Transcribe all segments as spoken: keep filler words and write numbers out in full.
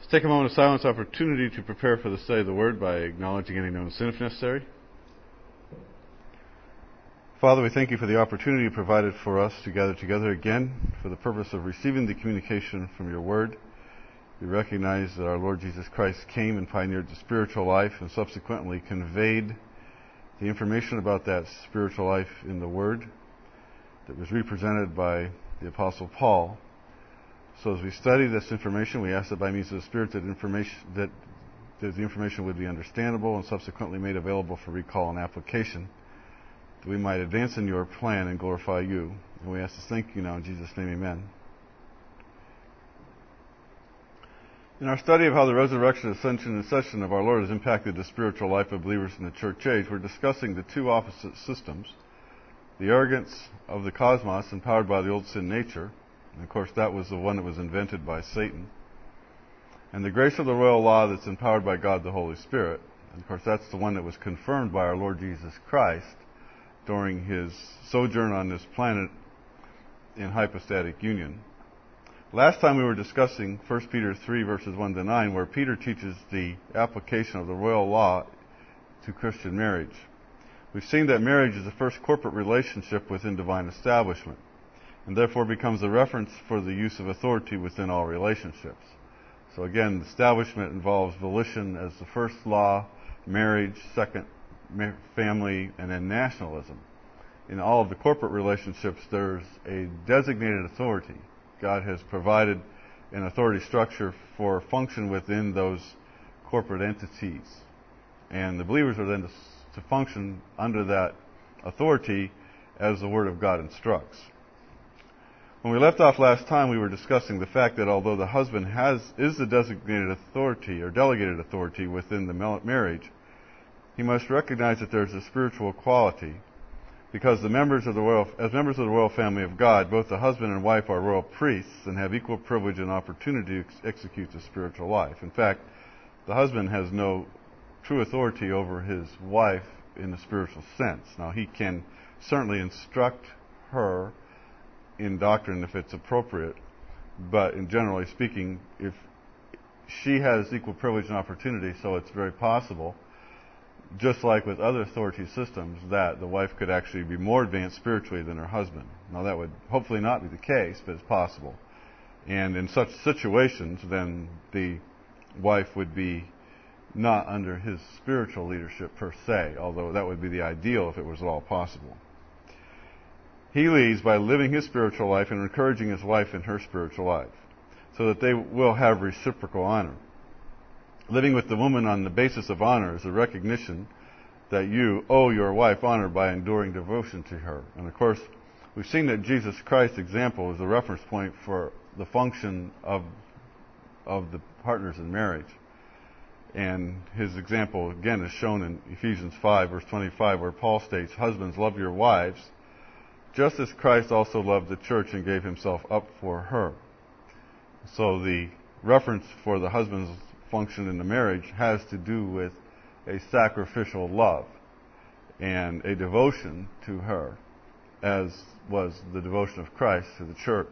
Take a moment of silence opportunity to prepare for the study of the Word by acknowledging any known sin if necessary. Father, we thank you for the opportunity provided for us to gather together again for the purpose of receiving the communication from your Word. We recognize that our Lord Jesus Christ came and pioneered the spiritual life and subsequently conveyed the information about that spiritual life in the Word that was represented by the Apostle Paul. So as we study this information, we ask that by means of the Spirit that information that, that the information would be understandable and subsequently made available for recall and application, that we might advance in your plan and glorify you. And we ask this thank you now in Jesus' name, amen. In our study of how the resurrection, ascension, and ascension of our Lord has impacted the spiritual life of believers in the church age, we're discussing the two opposite systems, the arrogance of the cosmos empowered by the old sin nature, and of course that was the one that was invented by Satan, and the grace of the royal law that's empowered by God the Holy Spirit, and of course that's the one that was confirmed by our Lord Jesus Christ during his sojourn on this planet in hypostatic union. Last time we were discussing First Peter three verses one to nine, where Peter teaches the application of the royal law to Christian marriage. We've seen that marriage is the first corporate relationship within divine establishment, and therefore becomes a reference for the use of authority within all relationships. So again, establishment involves volition as the first law, marriage, second, family, and then nationalism. In all of the corporate relationships, there's a designated authority. God has provided an authority structure for function within those corporate entities. And the believers are then to, to function under that authority as the Word of God instructs. When we left off last time, we were discussing the fact that although the husband has is the designated authority or delegated authority within the marriage, he must recognize that there's a spiritual quality, because the members of the royal, as members of the royal family of God, both the husband and wife are royal priests and have equal privilege and opportunity to ex- execute the spiritual life. In fact, the husband has no true authority over his wife in the spiritual sense. Now, he can certainly instruct her in doctrine if it's appropriate, but in generally speaking, if she has equal privilege and opportunity, so it's very possible, just like with other authority systems, that the wife could actually be more advanced spiritually than her husband. Now, that would hopefully not be the case, but it's possible. And in such situations, then the wife would be not under his spiritual leadership per se, although that would be the ideal if it was at all possible. He leads by living his spiritual life and encouraging his wife in her spiritual life, so that they will have reciprocal honor. Living with the woman on the basis of honor is a recognition that you owe your wife honor by enduring devotion to her. And of course, we've seen that Jesus Christ's example is a reference point for the function of, of the partners in marriage. And his example, again, is shown in Ephesians five, verse twenty-five, where Paul states, "Husbands, love your wives, just as Christ also loved the church and gave himself up for her." So the reference for the husband's function in the marriage has to do with a sacrificial love and a devotion to her, as was the devotion of Christ to the church.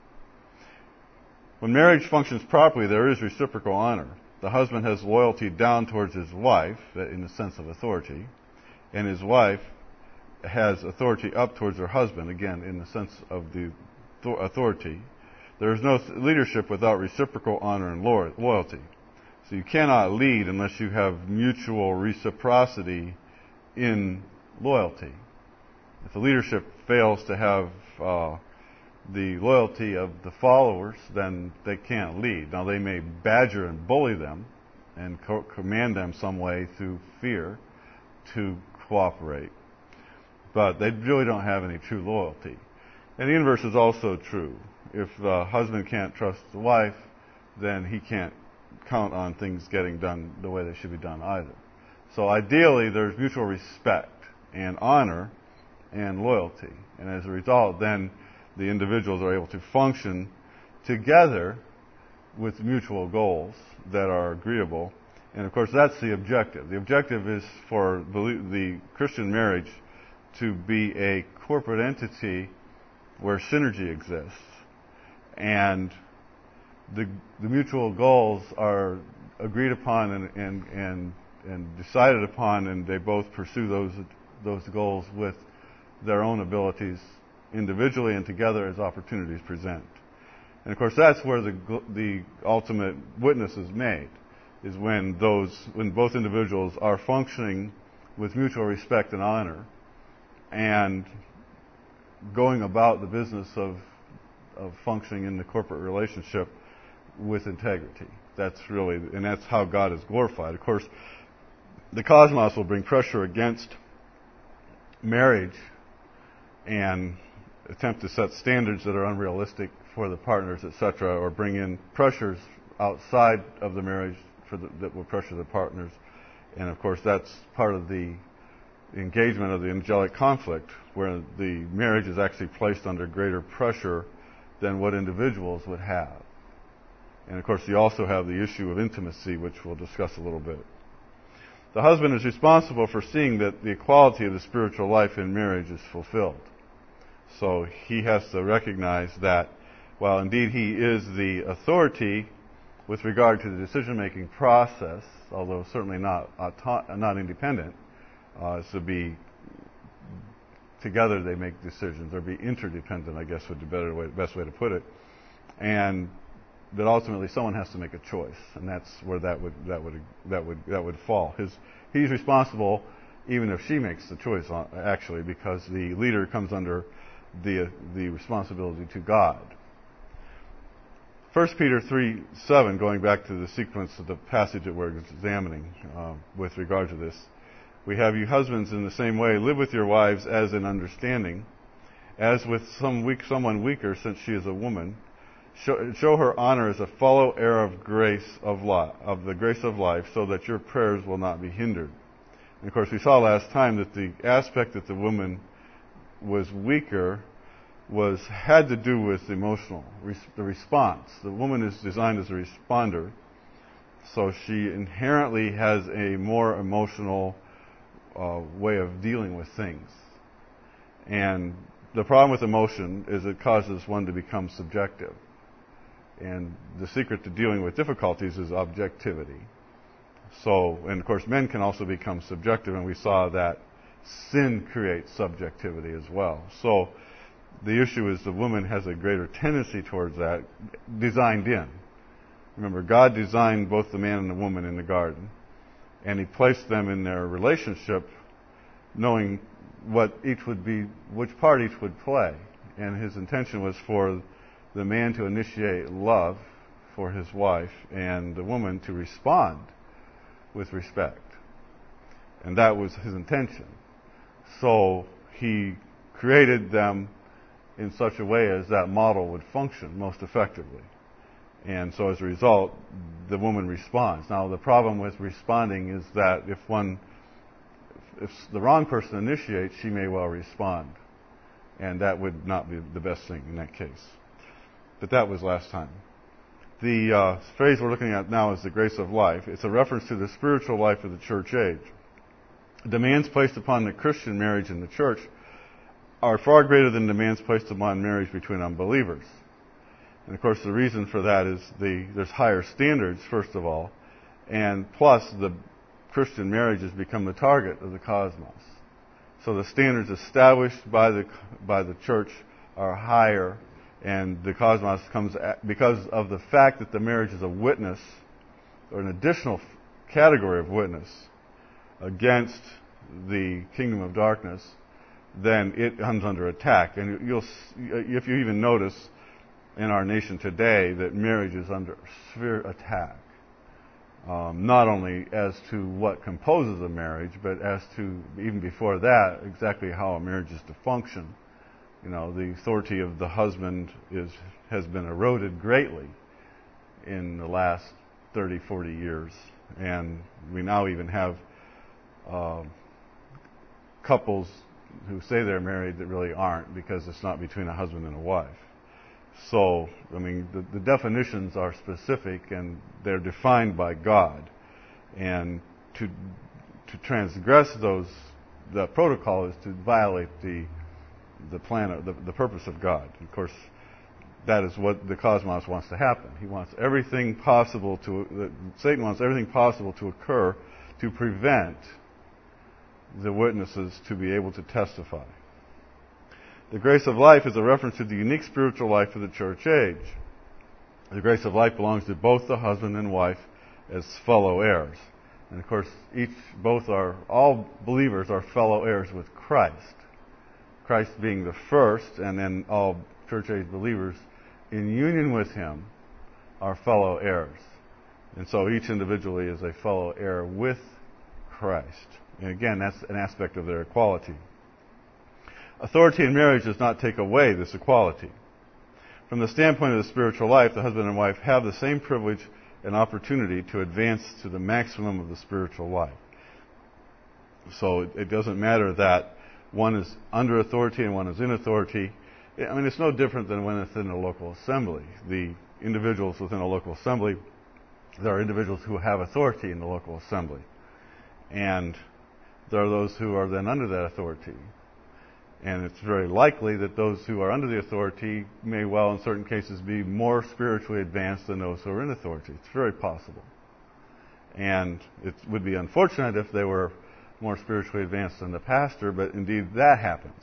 When marriage functions properly, there is reciprocal honor. The husband has loyalty down towards his wife, in the sense of authority, and his wife has authority up towards her husband, again, in the sense of the authority. There is no leadership without reciprocal honor and loyalty. So you cannot lead unless you have mutual reciprocity in loyalty. If the leadership fails to have uh, the loyalty of the followers, then they can't lead. Now, they may badger and bully them and co- command them some way through fear to cooperate, but they really don't have any true loyalty. And the inverse is also true. If the husband can't trust the wife, then he can't count on things getting done the way they should be done either. So ideally, there's mutual respect and honor and loyalty. And as a result, then the individuals are able to function together with mutual goals that are agreeable. And of course, that's the objective. The objective is for the Christian marriage to be a corporate entity where synergy exists. And the the mutual goals are agreed upon and and and, and decided upon, and they both pursue those those goals with their own abilities individually and together as opportunities present. And of course, that's where the the ultimate witness is made, is when those when both individuals are functioning with mutual respect and honor, and going about the business of of functioning in the corporate relationship with integrity. That's really, and that's how God is glorified. Of course, the cosmos will bring pressure against marriage and attempt to set standards that are unrealistic for the partners, et cetera, or bring in pressures outside of the marriage for the, that will pressure the partners. And of course, that's part of the engagement of the angelic conflict, where the marriage is actually placed under greater pressure than what individuals would have. And of course, you also have the issue of intimacy, which we'll discuss a little bit. The husband is responsible for seeing that the equality of the spiritual life in marriage is fulfilled. So he has to recognize that while indeed he is the authority with regard to the decision-making process, although certainly not auto- not independent, uh, to be together they make decisions, or be interdependent, I guess would be the better way, best way to put it, and that ultimately someone has to make a choice, and that's where that would that would that would that would fall. His he's responsible even if she makes the choice, actually, because the leader comes under the the responsibility to God. First Peter three seven, going back to the sequence of the passage that we're examining uh, with regard to this, we have, you husbands in the same way live with your wives as in understanding, as with some weak someone weaker, since she is a woman. Show, show her honor as a fellow heir of grace of life, of the grace of life, so that your prayers will not be hindered. And of course, we saw last time that the aspect that the woman was weaker was had to do with emotional res, the response. The woman is designed as a responder, so she inherently has a more emotional uh, way of dealing with things. And the problem with emotion is it causes one to become subjective. And the secret to dealing with difficulties is objectivity. So, and of course, men can also become subjective, and we saw that sin creates subjectivity as well. So, the issue is the woman has a greater tendency towards that, designed in. Remember, God designed both the man and the woman in the garden, and He placed them in their relationship knowing what each would be, which part each would play. And His intention was for the man to initiate love for his wife, and the woman to respond with respect. And that was His intention. So He created them in such a way as that model would function most effectively. And so as a result, the woman responds. Now, the problem with responding is that if one, if the wrong person initiates, she may well respond. And that would not be the best thing in that case. But that was last time. The uh, phrase we're looking at now is the grace of life. It's a reference to the spiritual life of the church age. Demands placed upon the Christian marriage in the church are far greater than demands placed upon marriage between unbelievers. And of course, the reason for that is the there's higher standards, first of all, and plus the Christian marriage has become the target of the cosmos. So the standards established by the by the church are higher, and the cosmos comes at, because of the fact that the marriage is a witness, or an additional category of witness against the kingdom of darkness. Then it comes under attack. And you'll, if you even notice in our nation today, that marriage is under severe attack. Um, not only as to what composes a marriage, but as to, even before that, exactly how a marriage is to function. You know, the authority of the husband is has been eroded greatly in the last thirty, forty years. And we now even have uh, couples who say they're married that really aren't, because it's not between a husband and a wife. So, I mean, the, the definitions are specific, and they're defined by God. And to to transgress those, the protocol is to violate the the plan, of, the, the purpose of God. Of course, that is what the cosmos wants to happen. He wants everything possible to, Satan wants everything possible to occur to prevent the witnesses to be able to testify. The grace of life is a reference to the unique spiritual life of the church age. The grace of life belongs to both the husband and wife as fellow heirs. And of course, each, both are, all believers are fellow heirs with Christ. Christ being the first, and then all church age believers in union with Him are fellow heirs. And so each individually is a fellow heir with Christ. And again, that's an aspect of their equality. Authority in marriage does not take away this equality. From the standpoint of the spiritual life, the husband and wife have the same privilege and opportunity to advance to the maximum of the spiritual life. So it, it doesn't matter that one is under authority and one is in authority. I mean, it's no different than when it's in a local assembly. The individuals within a local assembly, there are individuals who have authority in the local assembly. And there are those who are then under that authority. And it's very likely that those who are under the authority may well, in certain cases, be more spiritually advanced than those who are in authority. It's very possible. And it would be unfortunate if they were more spiritually advanced than the pastor, but indeed that happens.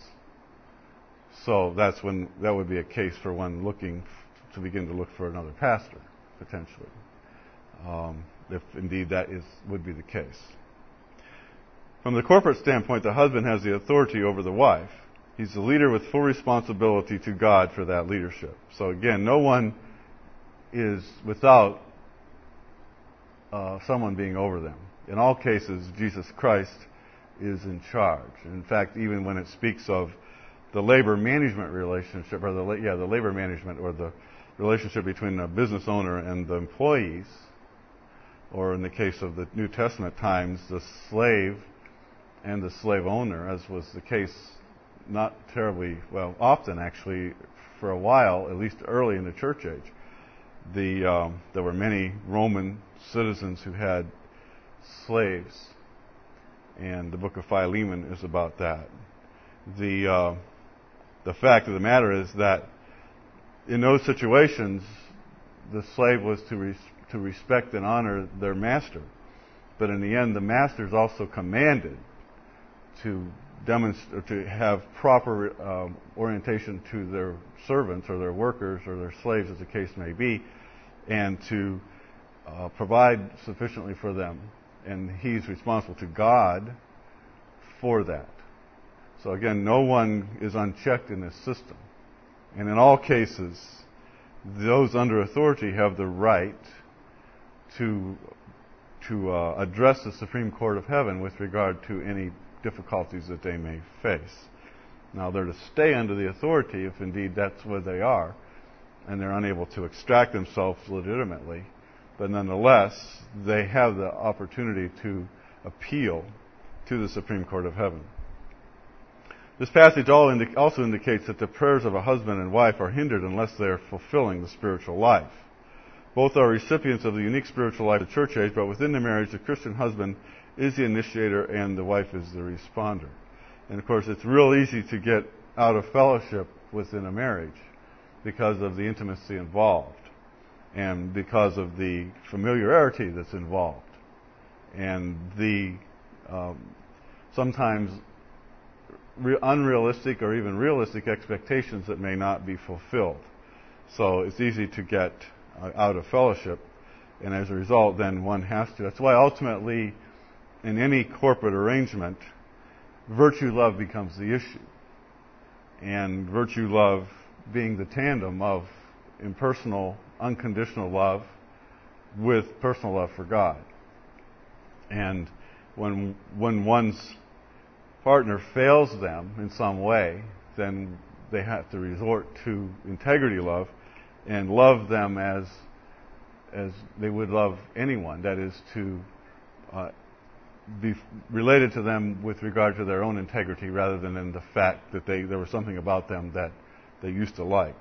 So that's when that would be a case for one looking to begin to look for another pastor, potentially, um, if indeed that is would be the case. From the corporate standpoint, the husband has the authority over the wife. He's the leader with full responsibility to God for that leadership. So again, no one is without uh, someone being over them. In all cases, Jesus Christ is in charge. In fact, even when it speaks of the labor management relationship, or the yeah, the labor management or the relationship between the business owner and the employees, or in the case of the New Testament times, the slave and the slave owner, as was the case not terribly, well, often actually, for a while, at least early in the church age. The um, there were many Roman citizens who had slaves, and the book of Philemon is about that. The uh, the fact of the matter is that in those situations, the slave was to res- to respect and honor their master, but in the end, the master is also commanded to demonstrate, to have proper um, orientation to their servants or their workers or their slaves, as the case may be, and to uh, provide sufficiently for them. And he's responsible to God for that. So again, no one is unchecked in this system. And in all cases, those under authority have the right to to uh, address the Supreme Court of Heaven with regard to any difficulties that they may face. Now, they're to stay under the authority if indeed that's where they are, and they're unable to extract themselves legitimately. But nonetheless, they have the opportunity to appeal to the Supreme Court of Heaven. This passage also indicates that the prayers of a husband and wife are hindered unless they are fulfilling the spiritual life. Both are recipients of the unique spiritual life of the church age, but within the marriage, the Christian husband is the initiator and the wife is the responder. And of course, it's real easy to get out of fellowship within a marriage because of the intimacy involved and because of the familiarity that's involved and the um, sometimes re- unrealistic or even realistic expectations that may not be fulfilled. So it's easy to get uh, out of fellowship, and as a result, then one has to. That's why ultimately, in any corporate arrangement, virtue love becomes the issue. And virtue love being the tandem of impersonal, unconditional love with personal love for God. And when when one's partner fails them in some way, then they have to resort to integrity love and love them as as they would love anyone. That is to uh, be related to them with regard to their own integrity rather than in the fact that they there was something about them that they used to like.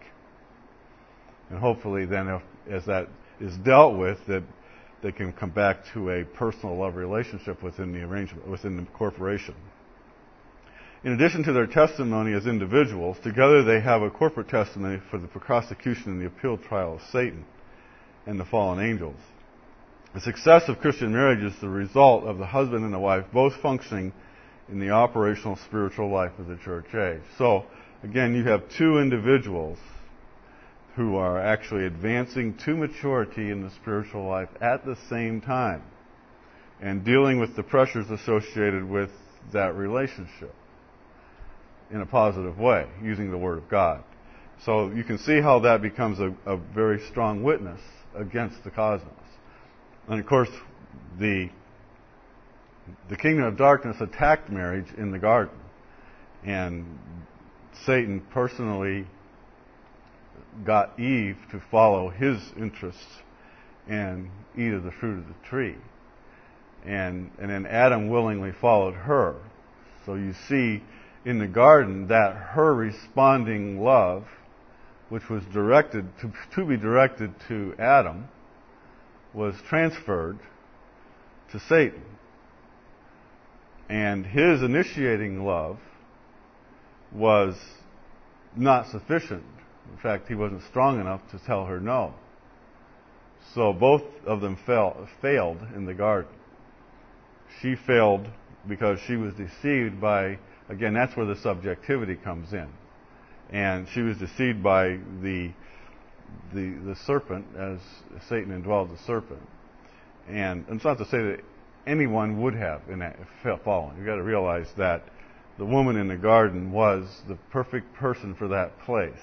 And hopefully then, if, as that is dealt with, that they can come back to a personal love relationship within the arrangement, within the corporation. In addition to their testimony as individuals, together they have a corporate testimony for the prosecution and the appeal trial of Satan and the fallen angels. The success of Christian marriage is the result of the husband and the wife both functioning in the operational spiritual life of the church age. So, again, you have two individuals who are actually advancing to maturity in the spiritual life at the same time and dealing with the pressures associated with that relationship in a positive way, using the Word of God. So you can see how that becomes a, a very strong witness against the cosmos. And of course, the the kingdom of darkness attacked marriage in the garden. And Satan personally got Eve to follow his interests and eat of the fruit of the tree. And, and then Adam willingly followed her. So you see in the garden that her responding love, which was directed to, to be directed to Adam, was transferred to Satan. And his initiating love was not sufficient. In fact, he wasn't strong enough to tell her no. So both of them fell, failed in the garden. She failed because she was deceived by, again, that's where the subjectivity comes in. And she was deceived by the the, the serpent, as Satan indwelled the serpent. And it's not to say that anyone would have in that fallen. You've got to realize that the woman in the garden was the perfect person for that place,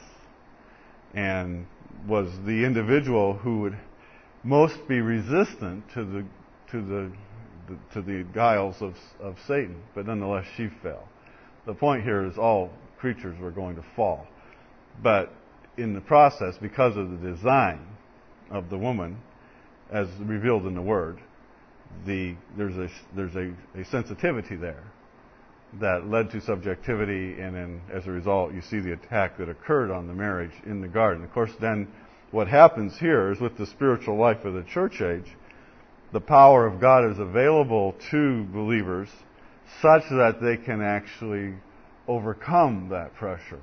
and was the individual who would most be resistant to the to the, the to the guiles of of Satan. But nonetheless, she fell. The point here is all creatures were going to fall, but in the process, because of the design of the woman, as revealed in the Word, the there's a there's a, a sensitivity there that led to subjectivity, and then as a result, you see the attack that occurred on the marriage in the garden. Of course, then what happens here is with the spiritual life of the church age, the power of God is available to believers such that they can actually overcome that pressure.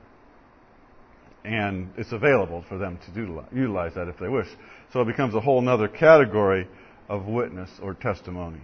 And it's available for them to do, utilize that if they wish. So it becomes a whole other category of witness or testimony.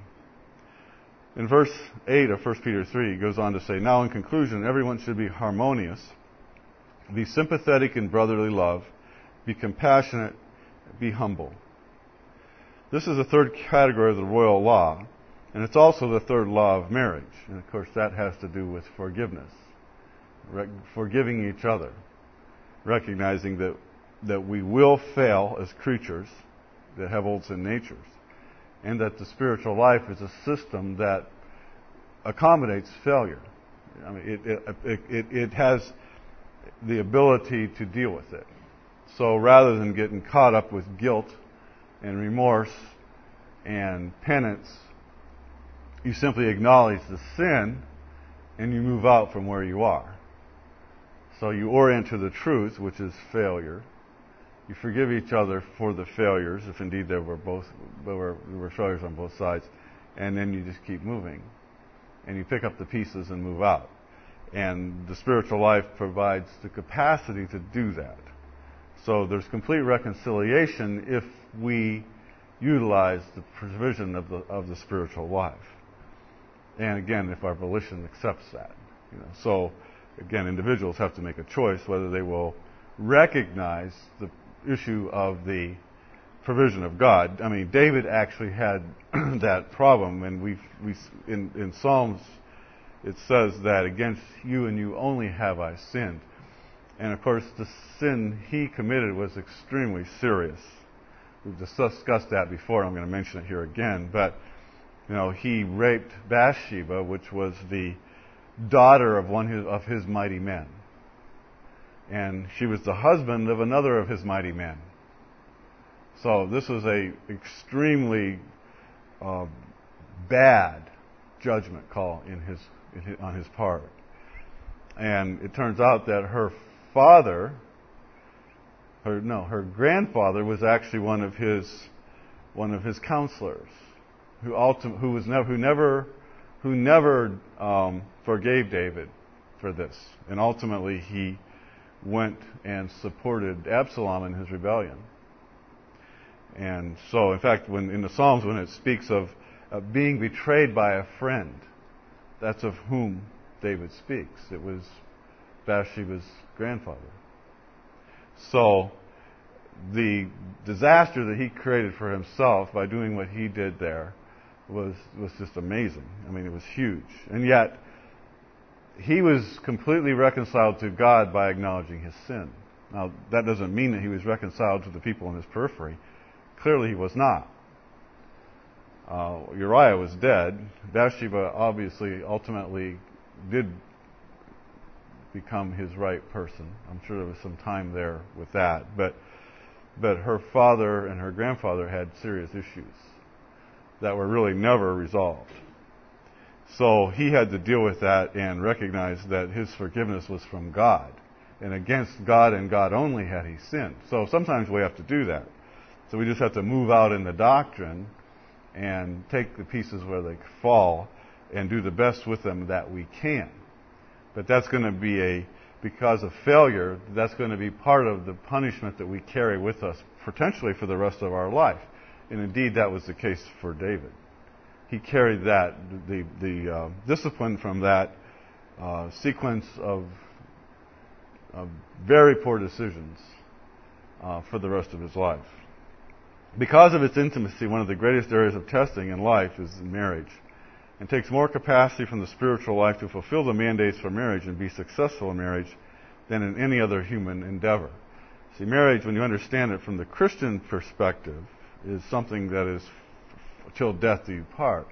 In verse eight of First Peter three, he goes on to say, "Now in conclusion, everyone should be harmonious, be sympathetic in brotherly love, be compassionate, be humble." This is the third category of the royal law, and it's also the third law of marriage. And of course, that has to do with forgiveness, forgiving each other, recognizing that that we will fail as creatures that have old sin natures, and that the spiritual life is a system that accommodates failure. I mean, it it it, it has the ability to deal with it. So rather than getting caught up with guilt and remorse and penance, you simply acknowledge the sin and you move out from where you are. So you orient to the truth, which is failure. You forgive each other for the failures, if indeed there were both there were, there were failures on both sides, and then you just keep moving, and you pick up the pieces and move out. And the spiritual life provides the capacity to do that. So there's complete reconciliation if we utilize the provision of the of the spiritual life. And again, if our volition accepts that, you know. So again, individuals have to make a choice whether they will recognize the issue of the provision of God. I mean, David actually had that problem, and we we in in Psalms it says that against you and you only have I sinned. And of course, the sin he committed was extremely serious. We've discussed that before. I'm going to mention it here again. But you know, he raped Bathsheba, which was the daughter of one of his mighty men. And she was the husband of another of his mighty men. So this was a extremely uh, bad judgment call in his, in his on his part. And it turns out that her father, her no, her grandfather was actually one of his one of his counselors, who ultim- who was never who never who never um, forgave David for this. And ultimately, he went and supported Absalom in his rebellion. And so, in fact, when in the Psalms, when it speaks of uh, being betrayed by a friend, that's of whom David speaks. It was Bathsheba's grandfather. So, the disaster that he created for himself by doing what he did there was was just amazing. I mean, it was huge. And yet, he was completely reconciled to God by acknowledging his sin. Now, that doesn't mean that he was reconciled to the people in his periphery. Clearly, he was not. Uh, Uriah was dead. Bathsheba obviously ultimately did become his right person. I'm sure there was some time there with that. But but her father and her grandfather had serious issues that were really never resolved. So he had to deal with that and recognize that his forgiveness was from God. And against God and God only had he sinned. So sometimes we have to do that. So we just have to move out in the doctrine and take the pieces where they fall and do the best with them that we can. But that's going to be a, because of failure, that's going to be part of the punishment that we carry with us potentially for the rest of our life. And indeed, that was the case for David. He carried that, the, the uh, discipline from that uh, sequence of, of very poor decisions uh, for the rest of his life. Because of its intimacy, one of the greatest areas of testing in life is in marriage. It takes more capacity from the spiritual life to fulfill the mandates for marriage and be successful in marriage than in any other human endeavor. See, marriage, when you understand it from the Christian perspective, is something that is till death do you part.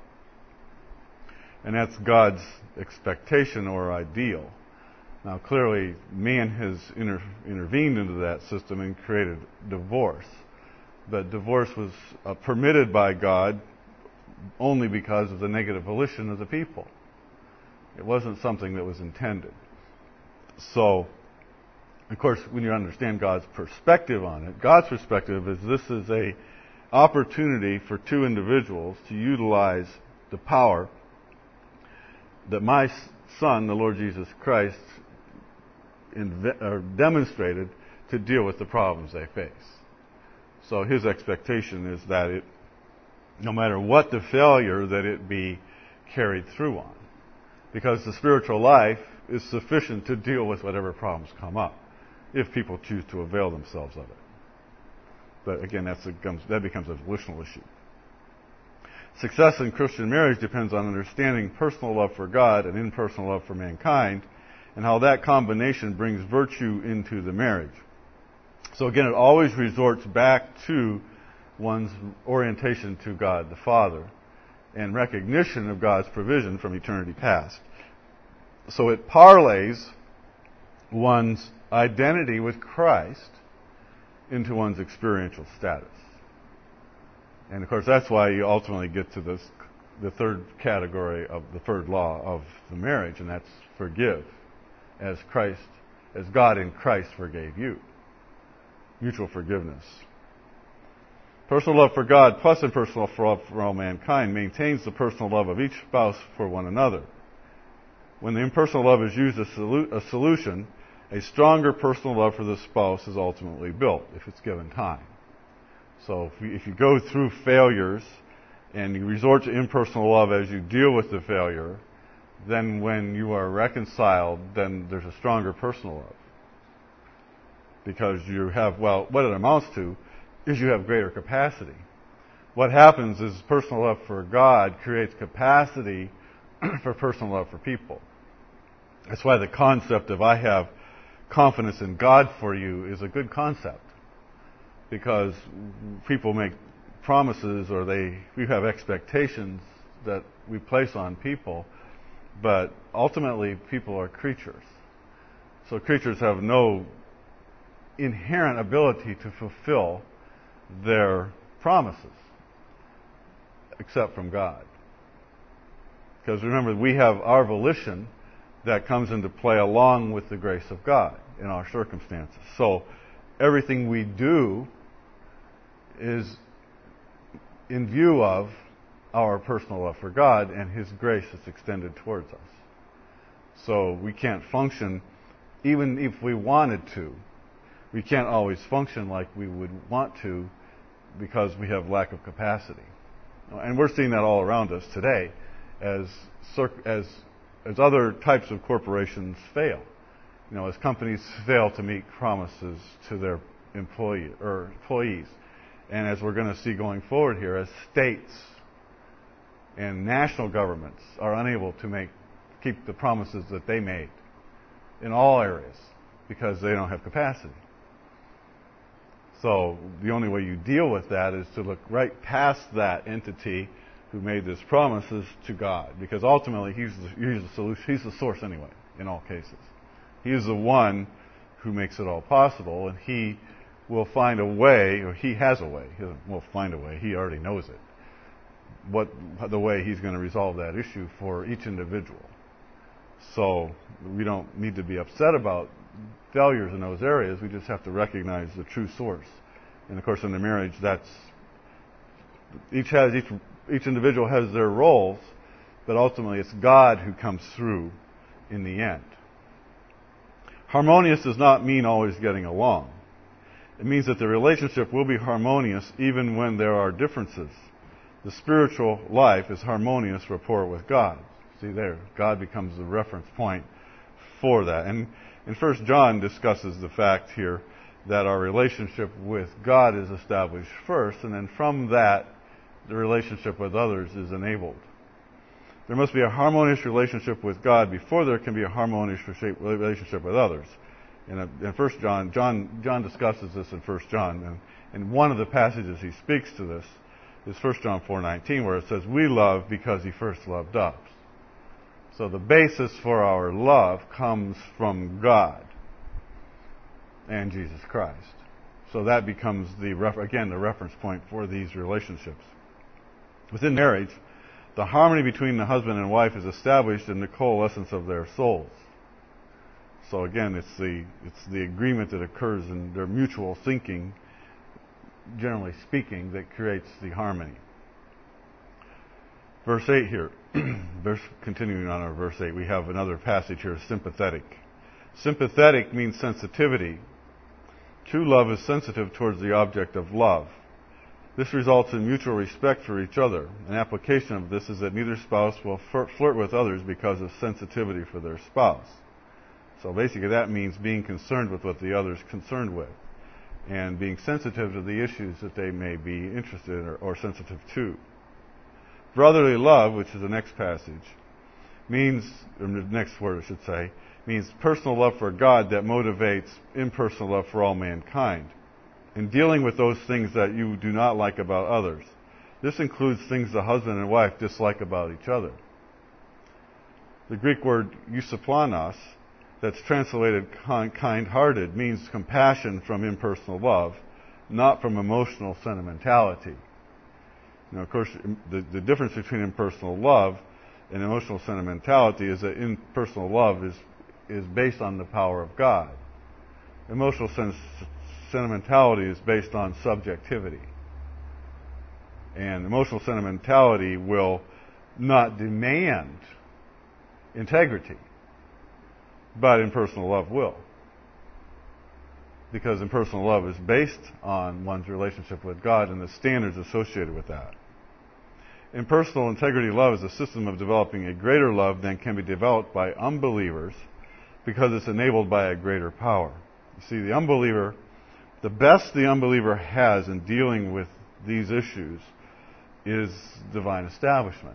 And that's God's expectation or ideal. Now, clearly, man has inter- intervened into that system and created divorce. But divorce was uh, permitted by God only because of the negative volition of the people. It wasn't something that was intended. So, of course, when you understand God's perspective on it, God's perspective is this is a opportunity for two individuals to utilize the power that my Son, the Lord Jesus Christ, inve- or demonstrated to deal with the problems they face. So his expectation is that it, no matter what the failure, that it be carried through on. Because the spiritual life is sufficient to deal with whatever problems come up, if people choose to avail themselves of it. But again, that's a, that becomes a volitional issue. Success in Christian marriage depends on understanding personal love for God and impersonal love for mankind, and how that combination brings virtue into the marriage. So again, it always resorts back to one's orientation to God the Father and recognition of God's provision from eternity past. So it parlays one's identity with Christ into one's experiential status. And of course, that's why you ultimately get to this, the third category of the third law of the marriage, and that's forgive, as Christ, as God in Christ forgave you. Mutual forgiveness. Personal love for God plus impersonal love for all mankind maintains the personal love of each spouse for one another. When the impersonal love is used as a solution, a stronger personal love for the spouse is ultimately built, if it's given time. So if you, if you go through failures and you resort to impersonal love as you deal with the failure, then when you are reconciled, then there's a stronger personal love. Because you have, well, what it amounts to is you have greater capacity. What happens is personal love for God creates capacity for personal love for people. That's why the concept of I have confidence in God for you is a good concept. Because people make promises or they we have expectations that we place on people, but ultimately people are creatures. So creatures have no inherent ability to fulfill their promises except from God. Because remember, we have our volition that comes into play along with the grace of God in our circumstances. So everything we do is in view of our personal love for God and His grace that's extended towards us. So we can't function, even if we wanted to. We can't always function like we would want to because we have lack of capacity. And we're seeing that all around us today as as as other types of corporations fail. You know, as companies fail to meet promises to their employee or employees. And as we're going to see going forward here, as states and national governments are unable to make keep the promises that they made in all areas because they don't have capacity. So the only way you deal with that is to look right past that entity who made these promises to God, because ultimately he's the, he's the solution. He's the source anyway in all cases. He is the one who makes it all possible, and he will find a way, or he has a way. He doesn't will find a way. He already knows it. What the way he's going to resolve that issue for each individual. So we don't need to be upset about failures in those areas. We just have to recognize the true source. And of course, in the marriage, that's each has each each individual has their roles, but ultimately it's God who comes through in the end. Harmonious does not mean always getting along. It means that the relationship will be harmonious even when there are differences. The spiritual life is harmonious rapport with God. See there, God becomes the reference point for that. And and First John discusses the fact here that our relationship with God is established first, and then from that, the relationship with others is enabled. There must be a harmonious relationship with God before there can be a harmonious relationship with others. In, a, in First John, John, John discusses this in First John, and, and one of the passages he speaks to this is First John four nineteen, where it says, "We love because He first loved us." So the basis for our love comes from God and Jesus Christ. So that becomes the ref- again the reference point for these relationships. Within marriage, the harmony between the husband and wife is established in the coalescence of their souls. So again, it's the it's the agreement that occurs in their mutual thinking, generally speaking, that creates the harmony. Verse eight here, verse, continuing on our verse eight, we have another passage here, sympathetic. Sympathetic means sensitivity. True love is sensitive towards the object of love. This results in mutual respect for each other. An application of this is that neither spouse will flirt with others because of sensitivity for their spouse. So basically that means being concerned with what the other is concerned with and being sensitive to the issues that they may be interested in or, or sensitive to. Brotherly love, which is the next passage, means, or the next word I should say, means personal love for God that motivates impersonal love for all mankind. In dealing with those things that you do not like about others. This includes things the husband and wife dislike about each other. The Greek word eusoplanos, that's translated kind-hearted, means compassion from impersonal love, not from emotional sentimentality. Now, of course, the, the difference between impersonal love and emotional sentimentality is that impersonal love is is based on the power of God. Emotional sen- sentimentality is based on subjectivity. And emotional sentimentality will not demand integrity, but impersonal love will. Because impersonal love is based on one's relationship with God and the standards associated with that. Impersonal integrity love is a system of developing a greater love than can be developed by unbelievers because it's enabled by a greater power. You see, the unbeliever, the best the unbeliever has in dealing with these issues is divine establishment.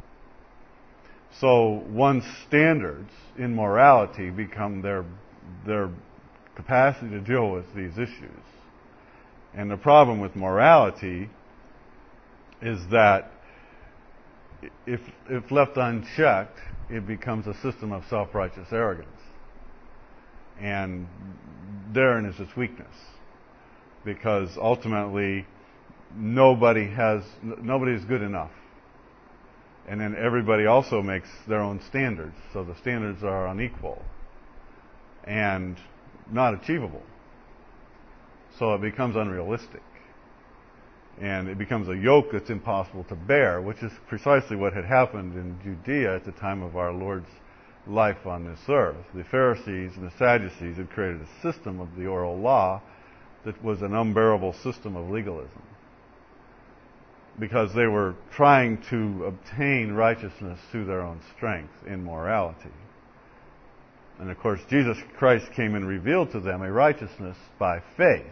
So one's standards in morality become their their capacity to deal with these issues. And the problem with morality is that if if left unchecked, it becomes a system of self-righteous arrogance. And therein is its weakness. Because ultimately nobody has nobody is good enough. And then everybody also makes their own standards, so the standards are unequal and not achievable. So it becomes unrealistic. And it becomes a yoke that's impossible to bear, which is precisely what had happened in Judea at the time of our Lord's life on this earth. The Pharisees and the Sadducees had created a system of the oral law that was an unbearable system of legalism, because they were trying to obtain righteousness through their own strength in morality. And of course, Jesus Christ came and revealed to them a righteousness by faith.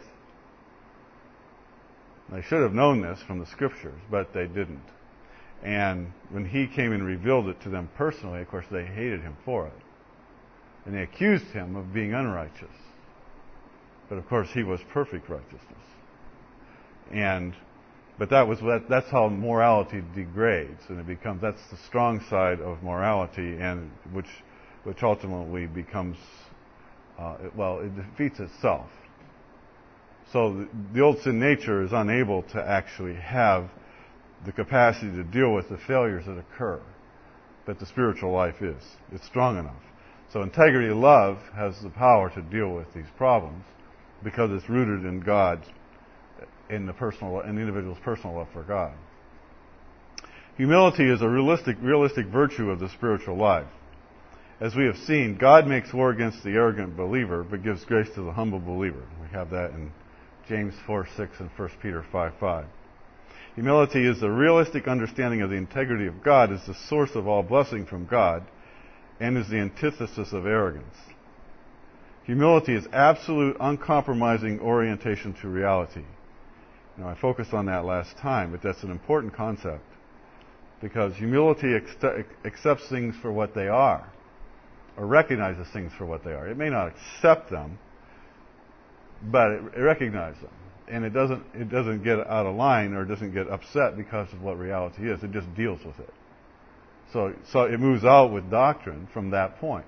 They should have known this from the Scriptures, but they didn't. And when he came and revealed it to them personally, of course, they hated him for it. And they accused him of being unrighteous. But of course, he was perfect righteousness. And But that was what, that's how morality degrades, and it becomes, that's the strong side of morality, and which which ultimately becomes, uh, it, well, it defeats itself. So the, the old sin nature is unable to actually have the capacity to deal with the failures that occur, but the spiritual life is. It's strong enough. So integrity love has the power to deal with these problems because it's rooted in God's, in the personal, in the individual's personal love for God. Humility is a realistic, realistic virtue of the spiritual life. As we have seen, God makes war against the arrogant believer, but gives grace to the humble believer. We have that in James four six and First Peter five five. Humility is the realistic understanding of the integrity of God as the source of all blessing from God, and is the antithesis of arrogance. Humility is absolute, uncompromising orientation to reality. Now, I focused on that last time, but that's an important concept, because humility ex- accepts things for what they are, or recognizes things for what they are. It may not accept them, but it, it recognizes them, and it doesn't it doesn't get out of line or doesn't get upset because of what reality is. It just deals with it. So, so it moves out with doctrine from that point.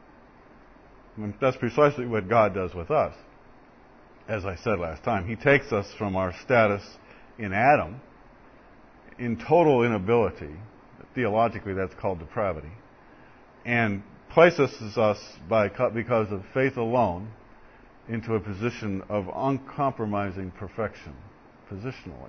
And that's precisely what God does with us. As I said last time, He takes us from our status in Adam, in total inability, theologically that's called depravity, and places us, by, because of faith alone, into a position of uncompromising perfection, positionally.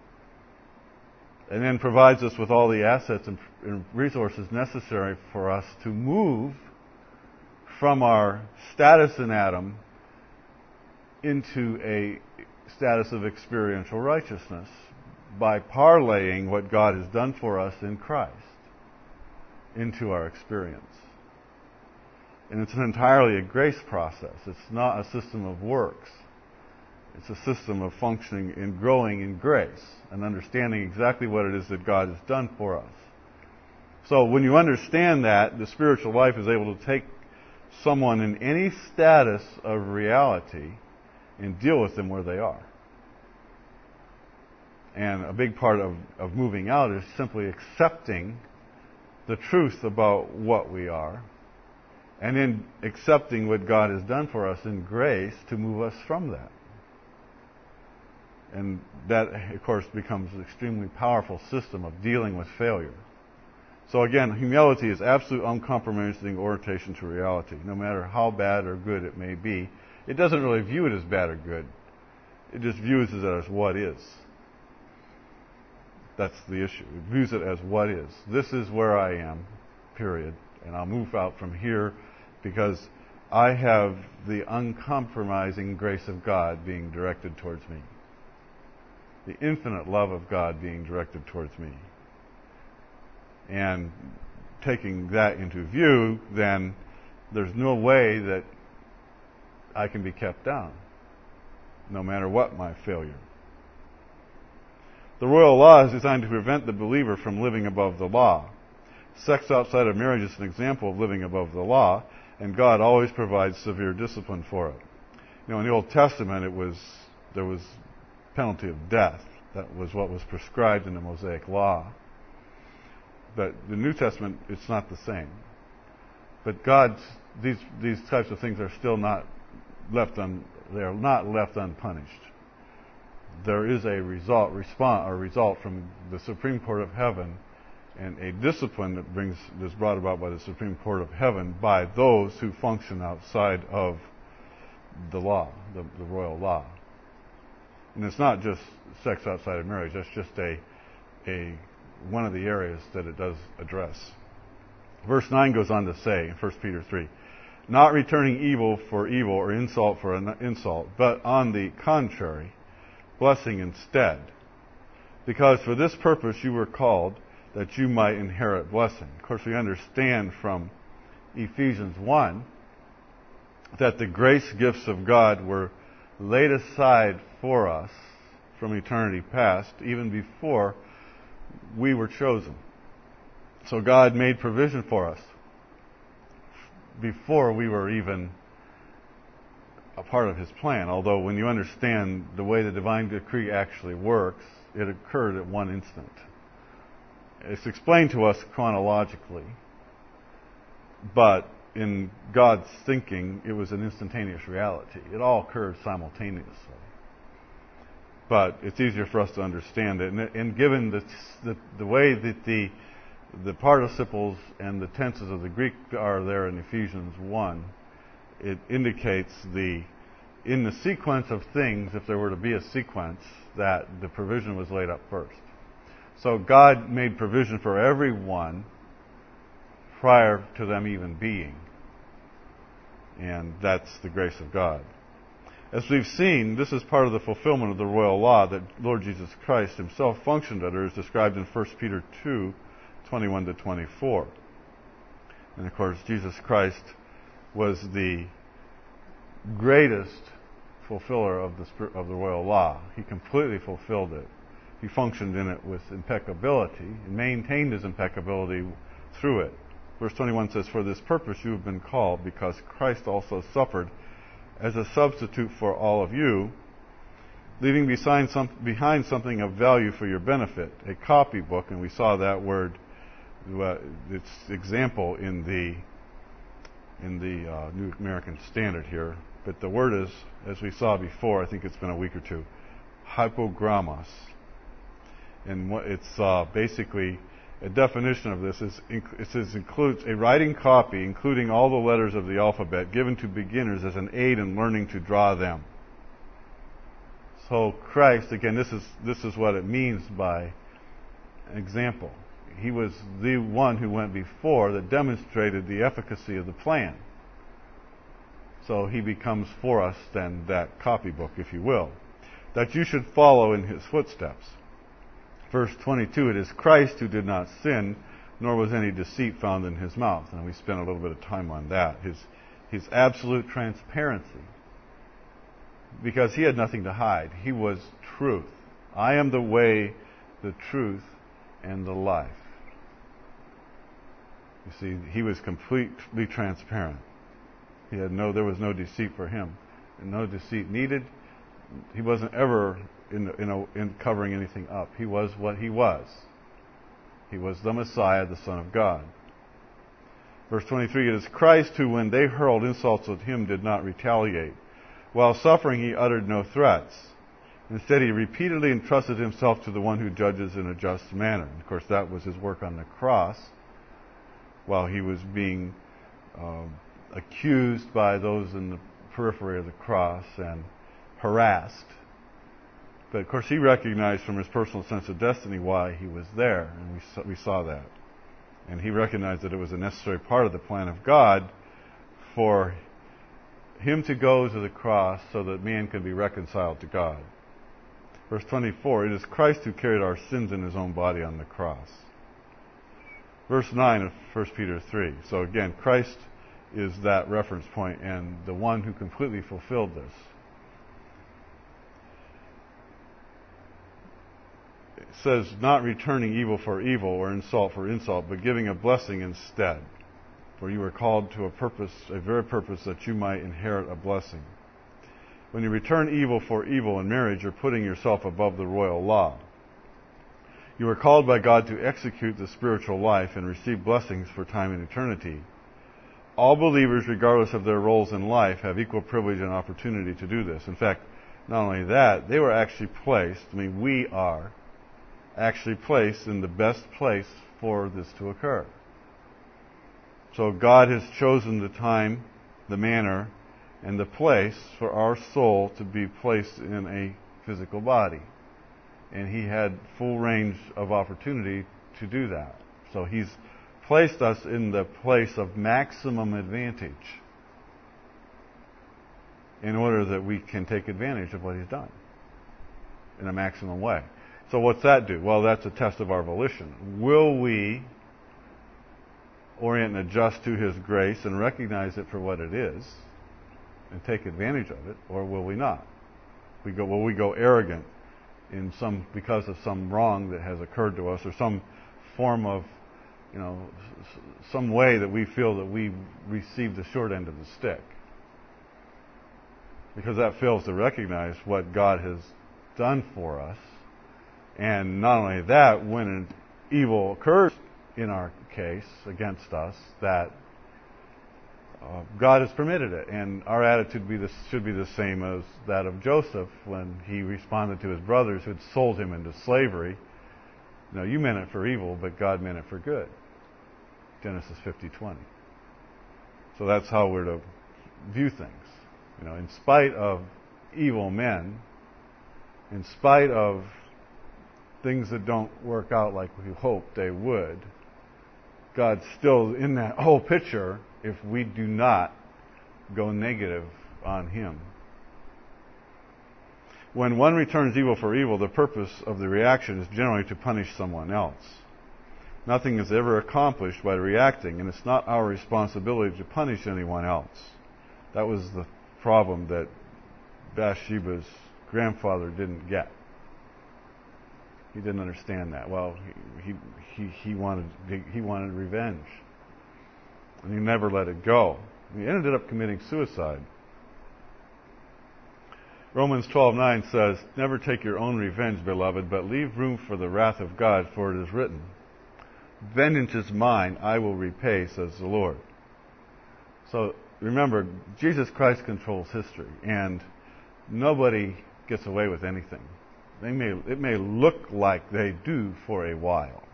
And then provides us with all the assets and resources necessary for us to move from our status in Adam into a status of experiential righteousness by parlaying what God has done for us in Christ into our experience. And it's an entirely a grace process. It's not a system of works. It's a system of functioning and growing in grace and understanding exactly what it is that God has done for us. So when you understand that, the spiritual life is able to take someone in any status of reality and deal with them where they are. And a big part of, of moving out is simply accepting the truth about what we are, and then accepting what God has done for us in grace to move us from that. And that, of course, becomes an extremely powerful system of dealing with failure. So again, humility is absolute uncompromising orientation to reality, no matter how bad or good it may be. It doesn't really view it as bad or good. It just views it as what is. That's the issue. It views it as what is. This is where I am, period. And I'll move out from here because I have the uncompromising grace of God being directed towards me. The infinite love of God being directed towards me. And taking that into view, then there's no way that I can be kept down, no matter what my failure. The royal law is designed to prevent the believer from living above the law. Sex outside of marriage is an example of living above the law, and God always provides severe discipline for it. You know, in the Old Testament, it was there was penalty of death. That was what was prescribed in the Mosaic Law. But the New Testament, it's not the same. But God's these these types of things are still not left un they are not left unpunished. There is a result response or result from the Supreme Court of Heaven, and a discipline that brings is brought about by the Supreme Court of Heaven by those who function outside of the law, the, the royal law. And it's not just sex outside of marriage. That's just a a one of the areas that it does address. Verse nine goes on to say in First Peter three, not returning evil for evil or insult for an insult, but on the contrary, blessing instead. Because for this purpose you were called, that you might inherit blessing. Of course, we understand from Ephesians one that the grace gifts of God were laid aside for us from eternity past, even before we were chosen. So God made provision for us before we were even a part of His plan. Although when you understand the way the divine decree actually works, it occurred at one instant. It's explained to us chronologically, but in God's thinking, it was an instantaneous reality. It all occurred simultaneously. But it's easier for us to understand it. And, and given the, the the way that the the participles and the tenses of the Greek are there in Ephesians one, it indicates the in the sequence of things, if there were to be a sequence, that the provision was laid up first. So God made provision for everyone prior to them even being. And that's the grace of God. As we've seen, this is part of the fulfillment of the royal law that Lord Jesus Christ Himself functioned under, as described in First Peter two, twenty-one to twenty-four. And of course, Jesus Christ was the greatest fulfiller of the of the royal law. He completely fulfilled it. He functioned in it with impeccability and maintained His impeccability through it. Verse twenty-one says, for this purpose you have been called, because Christ also suffered as a substitute for all of you, leaving behind, some, behind something of value for your benefit, a copybook, and we saw that word, uh, its example in the in the uh, New American Standard here, but the word is, as we saw before, I think it's been a week or two, hypogrammos. And what it's uh, basically a definition of this is it says includes a writing copy including all the letters of the alphabet given to beginners as an aid in learning to draw them. So Christ, again, this is this is what it means by an example. He was the one who went before that demonstrated the efficacy of the plan. So He becomes for us then that copybook, if you will, that you should follow in His footsteps. Verse twenty-two, it is Christ who did not sin, nor was any deceit found in His mouth. And we spent a little bit of time on that. His, his absolute transparency. Because He had nothing to hide. He was truth. I am the way, the truth, and the life. You see, He was completely transparent. He had no, there was no deceit for Him. And no deceit needed. He wasn't ever in, in, a, in covering anything up. He was what He was. He was the Messiah, the Son of God. Verse twenty-three, it is Christ who, when they hurled insults at Him, did not retaliate. While suffering, He uttered no threats. Instead, He repeatedly entrusted Himself to the one who judges in a just manner. And of course, that was His work on the cross, while He was being um, accused by those in the periphery of the cross and harassed. But of course, He recognized from His personal sense of destiny why He was there, and we saw, we saw that. And He recognized that it was a necessary part of the plan of God for Him to go to the cross so that man could be reconciled to God. Verse twenty-four, it is Christ who carried our sins in His own body on the cross. Verse nine of First Peter three. So again, Christ is that reference point and the one who completely fulfilled this. It says, not returning evil for evil or insult for insult, but giving a blessing instead. For you were called to a purpose, a very purpose, that you might inherit a blessing. When you return evil for evil in marriage, you're putting yourself above the royal law. You were called by God to execute the spiritual life and receive blessings for time and eternity. All believers, regardless of their roles in life, have equal privilege and opportunity to do this. In fact, not only that, they were actually placed, I mean, we are actually placed in the best place for this to occur. So God has chosen the time, the manner, and the place for our soul to be placed in a physical body. And He had full range of opportunity to do that. So He's placed us in the place of maximum advantage in order that we can take advantage of what He's done in a maximum way. So what's that do? Well, that's a test of our volition. Will we orient and adjust to His grace and recognize it for what it is and take advantage of it, or will we not? We go, will we go arrogant in some because of some wrong that has occurred to us, or some form of, you know, some way that we feel that we received the short end of the stick? Because that fails to recognize what God has done for us. And not only that, when an evil occurs in our case against us, that uh, God has permitted it. And our attitude be the, should be the same as that of Joseph when he responded to his brothers who had sold him into slavery. You know, you meant it for evil, but God meant it for good. Genesis fifty twenty. So that's how we're to view things. You know, in spite of evil men, in spite of things that don't work out like we hoped they would, God's still in that whole picture if we do not go negative on Him. When one returns evil for evil, the purpose of the reaction is generally to punish someone else. Nothing is ever accomplished by reacting, and it's not our responsibility to punish anyone else. That was the problem that Bathsheba's grandfather didn't get. He didn't understand that. Well, he he he wanted he wanted revenge, and he never let it go. He ended up committing suicide. Romans twelve nine says, "Never take your own revenge, beloved, but leave room for the wrath of God, for it is written, 'Vengeance is mine; I will repay,' says the Lord." So remember, Jesus Christ controls history, and nobody gets away with anything. They may, it may look like they do for a while.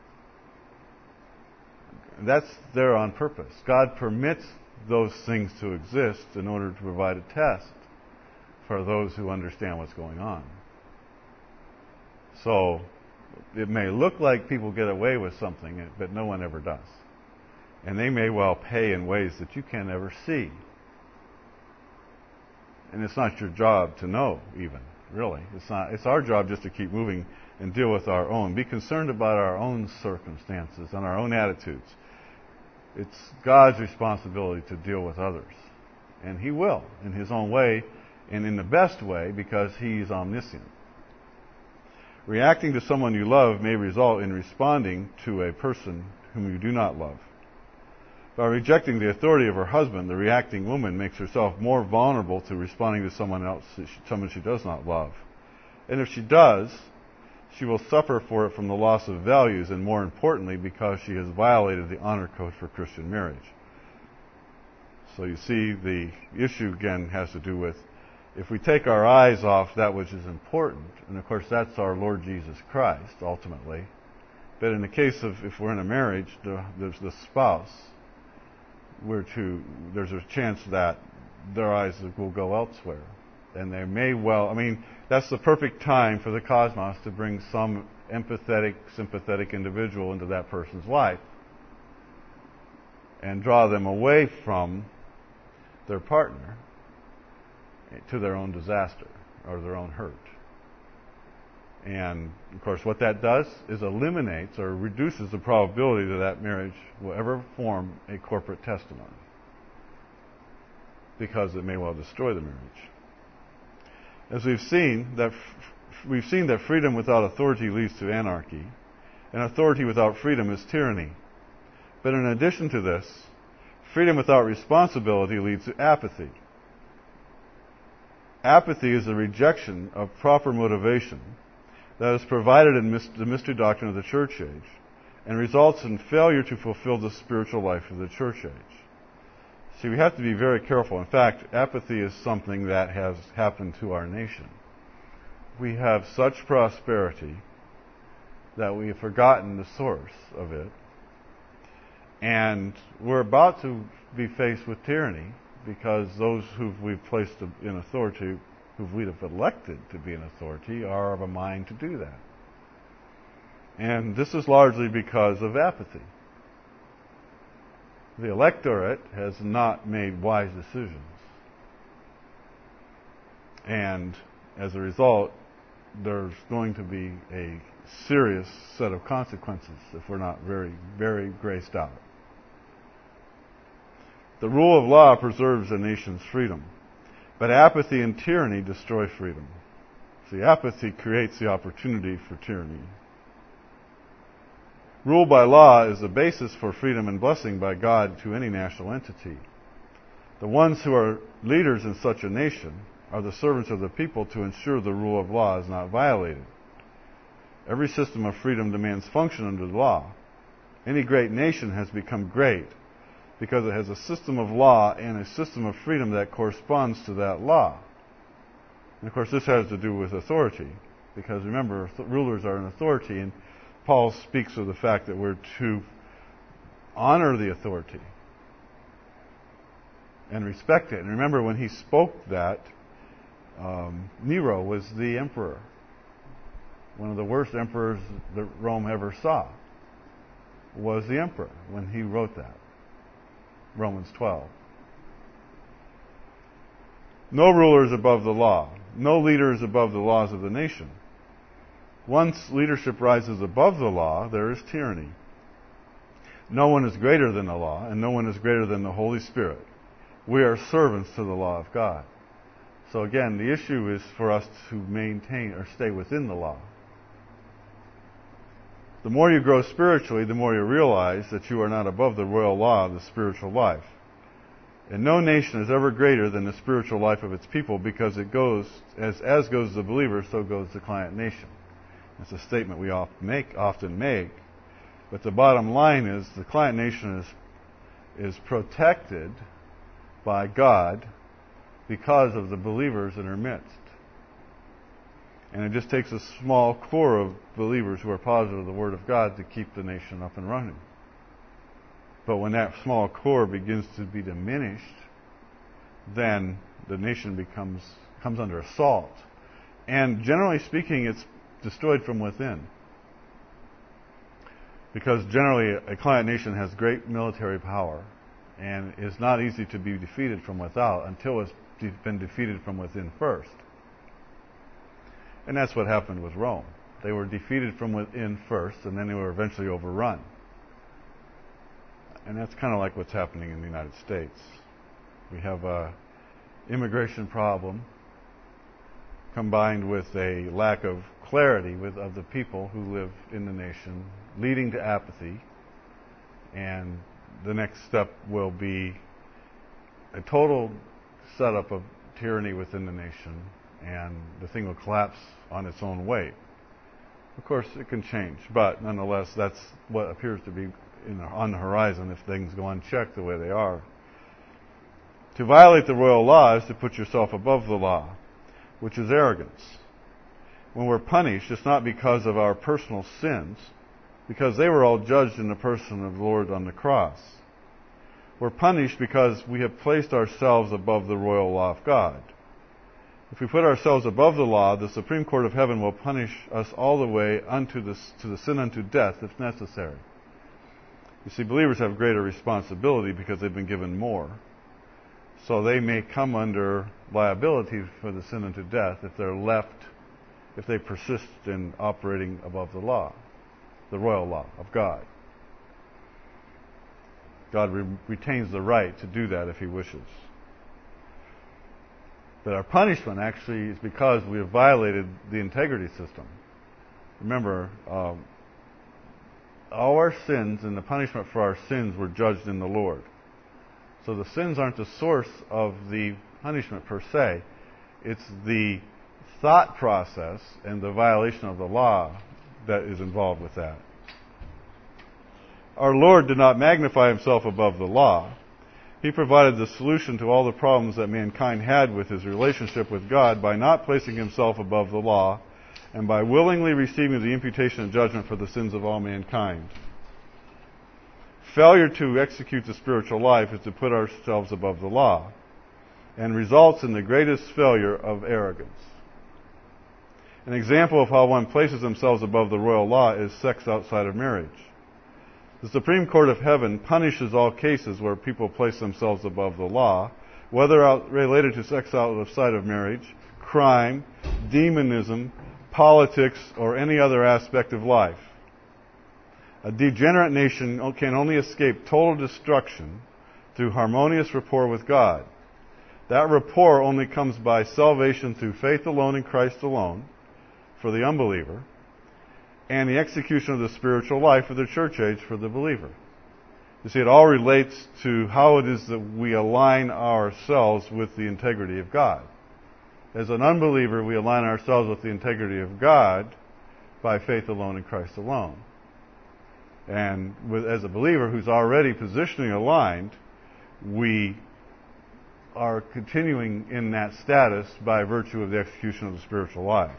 That's there on purpose. God permits those things to exist in order to provide a test for those who understand what's going on. So it may look like people get away with something, but no one ever does. And they may well pay in ways that you can never see. And it's not your job to know, even, really. It's not. It's our job just to keep moving and deal with our own. Be concerned about our own circumstances and our own attitudes. It's God's responsibility to deal with others. And He will, in His own way, and in the best way, because He's omniscient. Reacting to someone you love may result in responding to a person whom you do not love. By rejecting the authority of her husband, the reacting woman makes herself more vulnerable to responding to someone else, someone she does not love. And if she does, she will suffer for it from the loss of values, and more importantly, because she has violated the honor code for Christian marriage. So you see, the issue again has to do with if we take our eyes off that which is important, and of course that's our Lord Jesus Christ, ultimately. But in the case of if we're in a marriage, the, there's the spouse, we're to, there's a chance that their eyes will go elsewhere. And they may well, I mean, that's the perfect time for the cosmos to bring some empathetic, sympathetic individual into that person's life and draw them away from their partner to their own disaster or their own hurt. And, of course, what that does is eliminates or reduces the probability that that marriage will ever form a corporate testimony, because it may well destroy the marriage. As we've seen, that f- we've seen that freedom without authority leads to anarchy, and authority without freedom is tyranny. But in addition to this, freedom without responsibility leads to apathy. Apathy is a rejection of proper motivation that is provided in the mystery doctrine of the church age and results in failure to fulfill the spiritual life of the church age. See, we have to be very careful. In fact, apathy is something that has happened to our nation. We have such prosperity that we have forgotten the source of it. And we're about to be faced with tyranny because those who we've placed in authority, who we have elected to be in authority, are of a mind to do that. And this is largely because of apathy. the electorate has not made wise decisions. And as a result, there's going to be a serious set of consequences if we're not very, very graced out. The rule of law preserves a nation's freedom, but apathy and tyranny destroy freedom. See, apathy creates the opportunity for tyranny. Rule by law is the basis for freedom and blessing by God to any national entity. The ones who are leaders in such a nation are the servants of the people to ensure the rule of law is not violated. Every system of freedom demands function under the law. Any great nation has become great because it has a system of law and a system of freedom that corresponds to that law. And of course, this has to do with authority, because remember, th- rulers are an authority, and Paul speaks of the fact that we're to honor the authority and respect it. And remember, when he spoke that, um, Nero was the emperor, one of the worst emperors that Rome ever saw, was the emperor when he wrote that. Romans twelve. No ruler is above the law. No leader is above the laws of the nation. Once leadership rises above the law, there is tyranny. No one is greater than the law, and no one is greater than the Holy Spirit. We are servants to the law of God. So again, the issue is for us to maintain or stay within the law. The more you grow spiritually, the more you realize that you are not above the royal law of the spiritual life. And no nation is ever greater than the spiritual life of its people, because it goes, as, as goes the believer, so goes the client nation. It's a statement we often make, often make. But the bottom line is the client nation is, is protected by God because of the believers in our midst. And it just takes a small core of believers who are positive of the Word of God to keep the nation up and running. But when that small core begins to be diminished, then the nation becomes comes under assault. And generally speaking, it's destroyed from within. Because generally a client nation has great military power and is not easy to be defeated from without until it's been defeated from within first. And that's what happened with Rome. They were defeated from within first, and then they were eventually overrun. And that's kind of like what's happening in the United States. We have a immigration problem combined with a lack of clarity with of the people who live in the nation, leading to apathy. And the next step will be a total setup of tyranny within the nation, and the thing will collapse on its own weight. Of course, it can change, but nonetheless, that's what appears to be in the, on the horizon if things go unchecked the way they are. To violate the royal law is to put yourself above the law, which is arrogance. When we're punished, it's not because of our personal sins, because they were all judged in the person of the Lord on the cross. We're punished because we have placed ourselves above the royal law of God. If we put ourselves above the law, the Supreme Court of Heaven will punish us all the way unto the, to the sin unto death if necessary. You see, believers have greater responsibility because they've been given more. So they may come under liability for the sin unto death if they're left, if they persist in operating above the law, the royal law of God. God re- retains the right to do that if He wishes. But our punishment actually is because we have violated the integrity system. Remember, um, all our sins and the punishment for our sins were judged in the Lord. So the sins aren't the source of the punishment per se. It's the thought process and the violation of the law that is involved with that. Our Lord did not magnify Himself above the law. He provided the solution to all the problems that mankind had with his relationship with God by not placing Himself above the law and by willingly receiving the imputation of judgment for the sins of all mankind. Failure to execute the spiritual life is to put ourselves above the law and results in the greatest failure of arrogance. An example of how one places themselves above the royal law is sex outside of marriage. The Supreme Court of Heaven punishes all cases where people place themselves above the law, whether out related to sex outside of marriage, crime, demonism, politics, or any other aspect of life. A degenerate nation can only escape total destruction through harmonious rapport with God. That rapport only comes by salvation through faith alone in Christ alone for the unbeliever, and the execution of the spiritual life of the church age for the believer. You see, it all relates to how it is that we align ourselves with the integrity of God. As an unbeliever, we align ourselves with the integrity of God by faith alone in Christ alone. And with, as a believer who's already positioning aligned, we are continuing in that status by virtue of the execution of the spiritual life.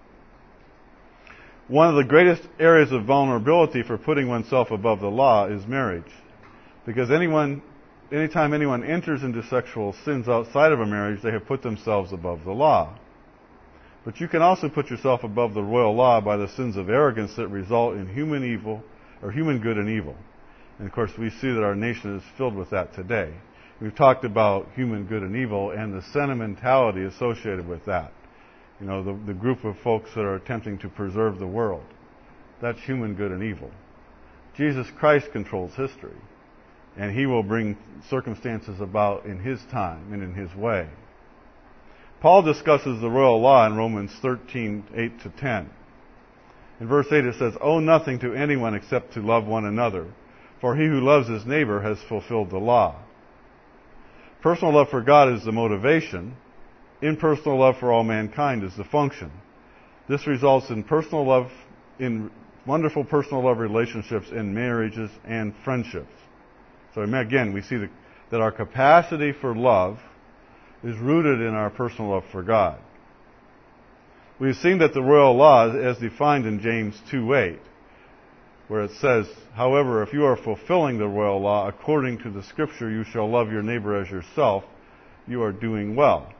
One of the greatest areas of vulnerability for putting oneself above the law is marriage. Because anyone, anytime anyone enters into sexual sins outside of a marriage, they have put themselves above the law. But you can also put yourself above the royal law by the sins of arrogance that result in human evil, or human good and evil. And of course, we see that our nation is filled with that today. We've talked about human good and evil and the sentimentality associated with that. You know, the, the group of folks that are attempting to preserve the world. That's human good and evil. Jesus Christ controls history, and He will bring circumstances about in His time and in His way. Paul discusses the royal law in Romans thirteen, eight to ten. In verse eight it says, "Owe nothing to anyone except to love one another, for he who loves his neighbor has fulfilled the law." Personal love for God is the motivation. Impersonal love for all mankind is the function. This results in personal love, in wonderful personal love relationships in marriages and friendships. So again, we see the, that our capacity for love is rooted in our personal love for God. We've seen that the royal law, as defined in James two eight, where it says, "However, if you are fulfilling the royal law according to the Scripture, you shall love your neighbor as yourself," you are doing well.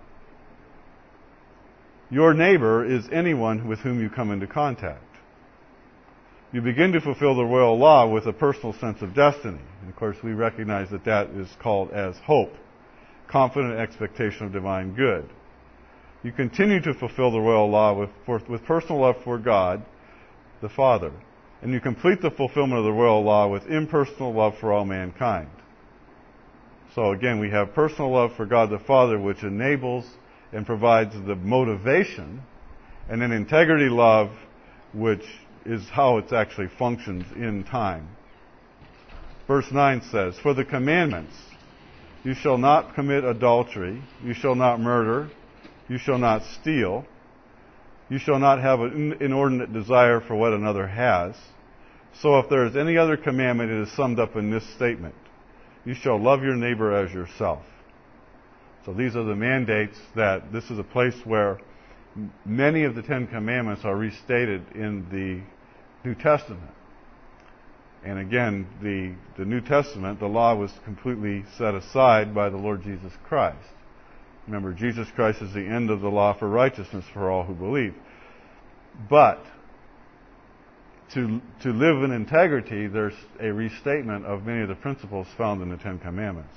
Your neighbor is anyone with whom you come into contact. You begin to fulfill the royal law with a personal sense of destiny. And of course, we recognize that that is called as hope, confident expectation of divine good. You continue to fulfill the royal law with, for, with personal love for God, the Father. And you complete the fulfillment of the royal law with impersonal love for all mankind. So again, we have personal love for God the Father, which enables and provides the motivation, and then integrity love, which is how it actually functions in time. Verse nine says, "For the commandments, you shall not commit adultery, you shall not murder, you shall not steal, you shall not have an inordinate desire for what another has. So if there is any other commandment, it is summed up in this statement: you shall love your neighbor as yourself." So these are the mandates that this is a place where many of the Ten Commandments are restated in the New Testament. And again, the, the New Testament, the law was completely set aside by the Lord Jesus Christ. Remember, Jesus Christ is the end of the law for righteousness for all who believe. But to, to live in integrity, there's a restatement of many of the principles found in the Ten Commandments.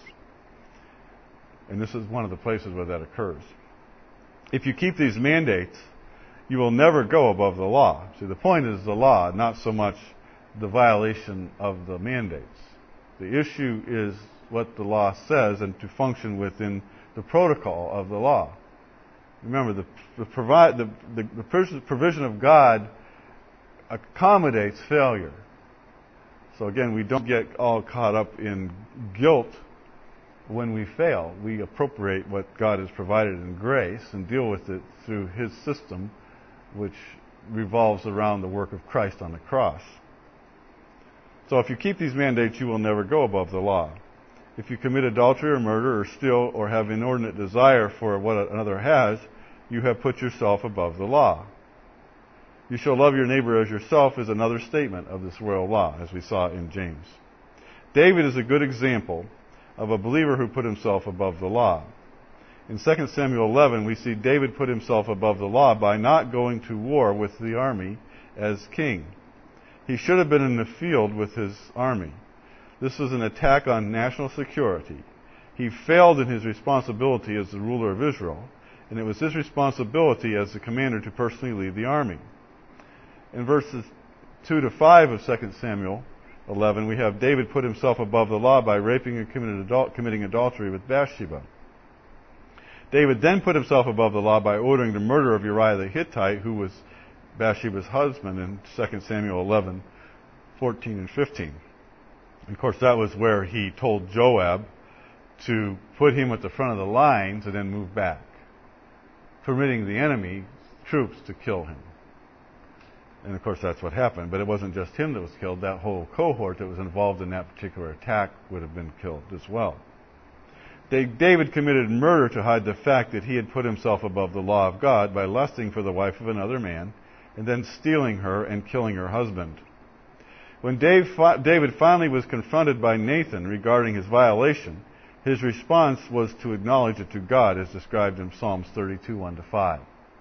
And this is one of the places where that occurs. If you keep these mandates, you will never go above the law. See, the point is the law, not so much the violation of the mandates. The issue is what the law says and to function within the protocol of the law. Remember, the, the, provide, the, the, the provision of God accommodates failure. So again, we don't get all caught up in guilt when we fail. We appropriate what God has provided in grace and deal with it through His system, which revolves around the work of Christ on the cross. So if you keep these mandates, you will never go above the law. If you commit adultery or murder or steal or have inordinate desire for what another has, you have put yourself above the law. You shall love your neighbor as yourself is another statement of this royal law, as we saw in James. David is a good example of a believer who put himself above the law. In Second Samuel eleven, we see David put himself above the law by not going to war with the army as king. He should have been in the field with his army. This was an attack on national security. He failed in his responsibility as the ruler of Israel, and it was his responsibility as the commander to personally lead the army. In verses two to five of Second Samuel eleven, we have David put himself above the law by raping and committing adultery with Bathsheba. David then put himself above the law by ordering the murder of Uriah the Hittite, who was Bathsheba's husband, in Second Samuel eleven, fourteen and fifteen. And of course, that was where he told Joab to put him at the front of the lines and then move back, permitting the enemy troops to kill him. And of course, that's what happened. But it wasn't just him that was killed. That whole cohort that was involved in that particular attack would have been killed as well. David committed murder to hide the fact that he had put himself above the law of God by lusting for the wife of another man and then stealing her and killing her husband. When David finally was confronted by Nathan regarding his violation, his response was to acknowledge it to God, as described in Psalms thirty-two, one to five.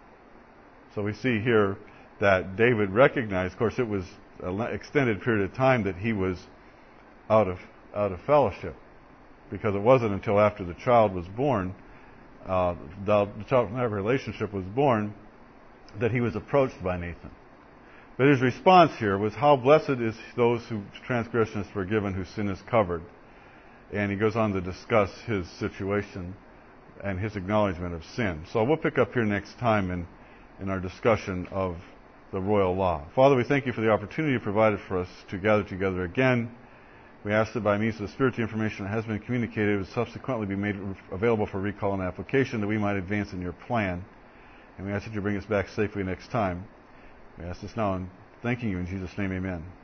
So we see here that David recognized, of course, it was an extended period of time that he was out of out of fellowship, because it wasn't until after the child was born, uh, the, the child relationship was born, that he was approached by Nathan. But his response here was, how blessed is those whose transgression is forgiven, whose sin is covered. And he goes on to discuss his situation and his acknowledgement of sin. So we'll pick up here next time in, in our discussion of the royal law. Father, we thank you for the opportunity you provided for us to gather together again. We ask that by means of the spiritual information that has been communicated, it would subsequently be made available for recall and application, that we might advance in your plan. And we ask that you bring us back safely next time. We ask this now, and thanking you in Jesus' name, amen.